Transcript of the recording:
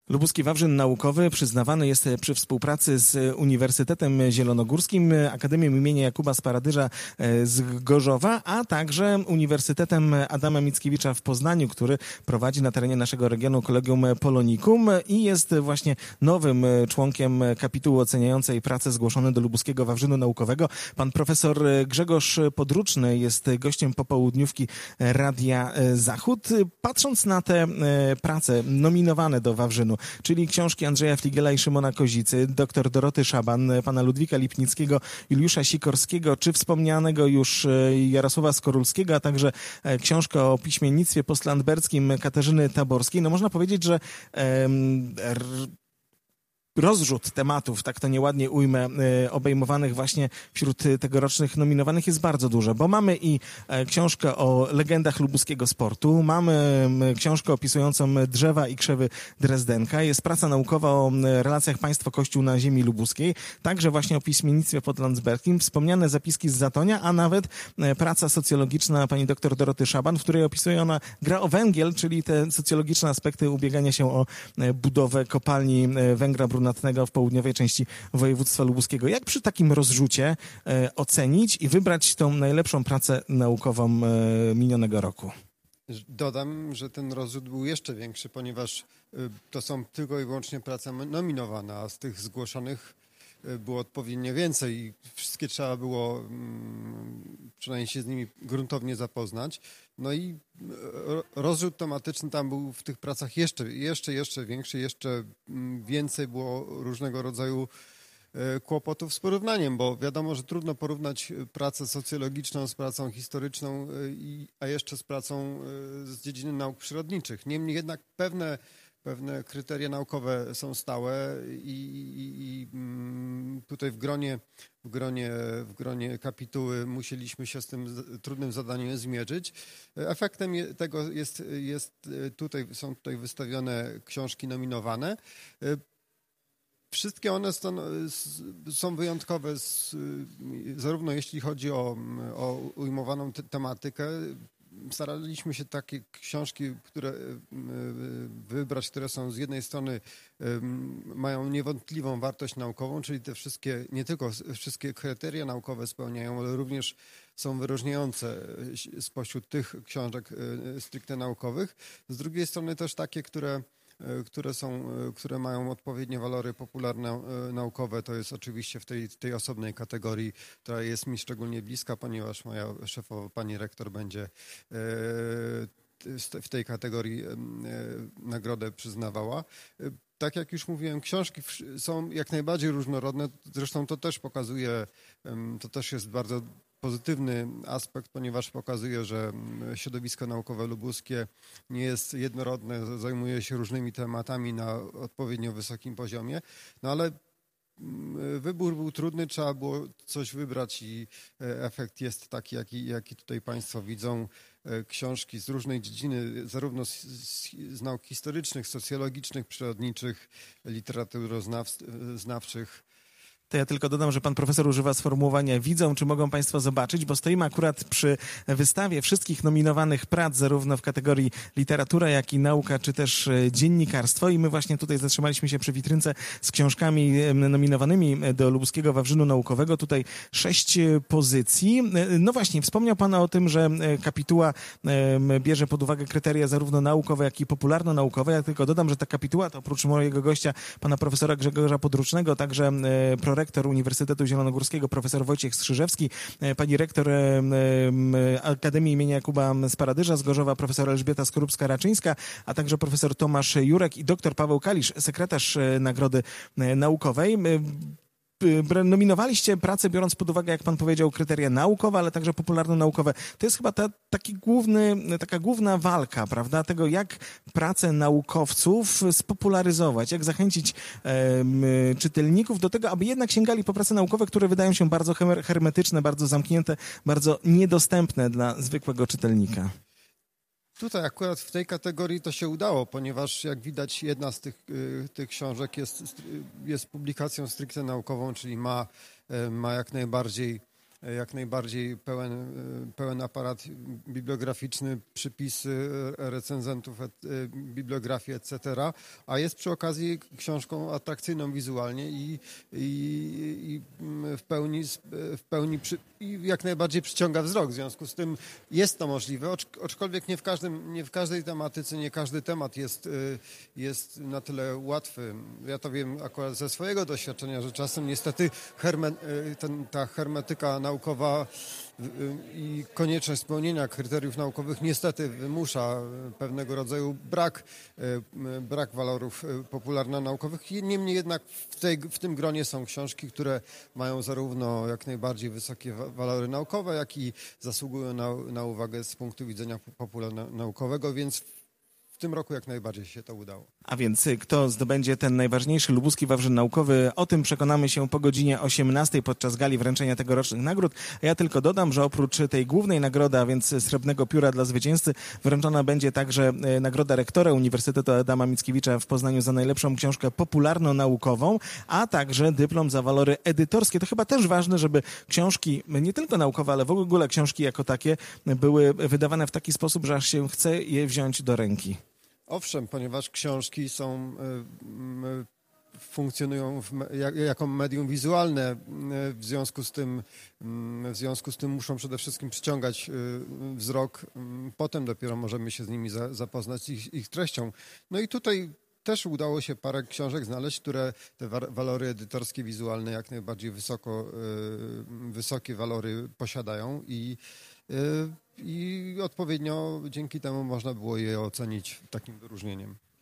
Lubuski Wawrzyn Naukowy przyznawany jest przy współpracy z Uniwersytetem Zielonogórskim, Akademią imienia Jakuba Sparadyża z Gorzowa, a także Uniwersytetem Adama Mickiewicza w Poznaniu, który prowadzi na terenie naszego regionu Collegium Polonicum i jest właśnie nowym członkiem kapituły oceniającej pracę zgłoszone do Lubuskiego Wawrzynu Naukowego. Pan profesor Grzegorz Podruczny jest gościem popołudniówki Radia Zachód. Patrząc na te prace nominowane do Wawrzynu, czyli książki Andrzeja Fligela i Szymona Kozicy, dr Doroty Szaban, pana Ludwika Lipnickiego, Juliusza Sikorskiego, czy wspomnianego już Jarosława Skorulskiego, a także książkę o piśmiennictwie postlandberskim Katarzyny Taborskiej, no można powiedzieć, że rozrzut tematów, tak to nieładnie ujmę, obejmowanych właśnie wśród tegorocznych nominowanych jest bardzo duży, bo mamy i książkę o legendach lubuskiego sportu, mamy książkę opisującą drzewa i krzewy Drezdenka, jest praca naukowa o relacjach państwo-kościół na ziemi lubuskiej, także właśnie o piśmiennictwie podlandsberskim, wspomniane zapiski z Zatonia, a nawet praca socjologiczna pani dr Doroty Szaban, w której opisuje ona gra o węgiel, czyli te socjologiczne aspekty ubiegania się o budowę kopalni węgla brunatnego w południowej części województwa lubuskiego. Jak przy takim rozrzucie ocenić i wybrać tą najlepszą pracę naukową minionego roku? Dodam, że ten rozrzut był jeszcze większy, ponieważ to są tylko i wyłącznie prace nominowane, a z tych zgłoszonych było odpowiednio więcej i wszystkie trzeba było przynajmniej się z nimi gruntownie zapoznać. No i rozrzut tematyczny tam był w tych pracach jeszcze większy, jeszcze więcej było różnego rodzaju kłopotów z porównaniem, bo wiadomo, że trudno porównać pracę socjologiczną z pracą historyczną, a jeszcze z pracą z dziedziny nauk przyrodniczych. Niemniej jednak pewne kryteria naukowe są stałe i tutaj w gronie kapituły musieliśmy się z tym trudnym zadaniem zmierzyć. Efektem tego są tutaj wystawione książki nominowane. Wszystkie one są wyjątkowe, zarówno jeśli chodzi o ujmowaną tematykę. Staraliśmy się takie książki, wybrać, które są z jednej strony mają niewątpliwą wartość naukową, czyli te wszystkie, nie tylko wszystkie kryteria naukowe spełniają, ale również są wyróżniające spośród tych książek stricte naukowych. Z drugiej strony też takie, które mają odpowiednie walory popularno-naukowe. To jest oczywiście w tej osobnej kategorii, która jest mi szczególnie bliska, ponieważ moja szefowa, pani rektor, będzie w tej kategorii nagrodę przyznawała. Tak jak już mówiłem, książki są jak najbardziej różnorodne. Zresztą to też jest bardzo pozytywny aspekt, ponieważ pokazuje, że środowisko naukowe lubuskie nie jest jednorodne, zajmuje się różnymi tematami na odpowiednio wysokim poziomie, no ale wybór był trudny, trzeba było coś wybrać i efekt jest taki, jaki tutaj Państwo widzą. Książki z różnej dziedziny, zarówno z nauk historycznych, socjologicznych, przyrodniczych, literaturoznawczych. To ja tylko dodam, że pan profesor używa sformułowania widzą, czy mogą państwo zobaczyć, bo stoimy akurat przy wystawie wszystkich nominowanych prac, zarówno w kategorii literatura, jak i nauka, czy też dziennikarstwo i my właśnie tutaj zatrzymaliśmy się przy witrynce z książkami nominowanymi do Lubuskiego Wawrzynu Naukowego. Tutaj 6 pozycji. No właśnie, wspomniał pan o tym, że kapituła bierze pod uwagę kryteria zarówno naukowe, jak i popularno-naukowe. Ja tylko dodam, że ta kapituła to oprócz mojego gościa, pana profesora Grzegorza Podrucznego, także rektor Uniwersytetu Zielonogórskiego, profesor Wojciech Strzyżewski, pani rektor Akademii imienia Jakuba Sparadyża z Gorzowa, profesor Elżbieta Skorupska-Raczyńska, a także profesor Tomasz Jurek i doktor Paweł Kalisz, sekretarz Nagrody Naukowej. Nominowaliście pracę, biorąc pod uwagę, jak pan powiedział, kryteria naukowe, ale także popularno-naukowe. To jest chyba taka główna walka, prawda, tego, jak pracę naukowców spopularyzować, jak zachęcić czytelników do tego, aby jednak sięgali po prace naukowe, które wydają się bardzo hermetyczne, bardzo zamknięte, bardzo niedostępne dla zwykłego czytelnika. Tutaj akurat w tej kategorii to się udało, ponieważ jak widać jedna z tych książek jest publikacją stricte naukową, czyli ma jak najbardziej jak najbardziej pełen aparat bibliograficzny, przypisy recenzentów, bibliografii, etc., a jest przy okazji książką atrakcyjną wizualnie i i jak najbardziej przyciąga wzrok. W związku z tym jest to możliwe, aczkolwiek nie w każdej tematyce, nie każdy temat jest na tyle łatwy. Ja to wiem akurat ze swojego doświadczenia, że czasem niestety ta hermetyka naukowa i konieczność spełnienia kryteriów naukowych niestety wymusza pewnego rodzaju brak walorów popularno-naukowych. Niemniej jednak w tym gronie są książki, które mają zarówno jak najbardziej wysokie walory naukowe, jak i zasługują na uwagę z punktu widzenia popularno-naukowego, więc w tym roku jak najbardziej się to udało. A więc kto zdobędzie ten najważniejszy lubuski wawrzyn naukowy, o tym przekonamy się po godzinie 18 podczas gali wręczenia tegorocznych nagród. Ja tylko dodam, że oprócz tej głównej nagrody, a więc Srebrnego Pióra dla zwycięzcy, wręczona będzie także nagroda rektora Uniwersytetu Adama Mickiewicza w Poznaniu za najlepszą książkę popularno-naukową, a także dyplom za walory edytorskie. To chyba też ważne, żeby książki, nie tylko naukowe, ale w ogóle książki jako takie, były wydawane w taki sposób, że aż się chce je wziąć do ręki. Owszem, ponieważ książki funkcjonują jako medium wizualne, w związku z tym muszą przede wszystkim przyciągać wzrok, potem dopiero możemy się z nimi zapoznać, ich treścią. No i tutaj też udało się parę książek znaleźć, które te walory edytorskie, wizualne jak najbardziej wysokie walory posiadają i odpowiednio dzięki temu można było je ocenić takim wyróżnieniem.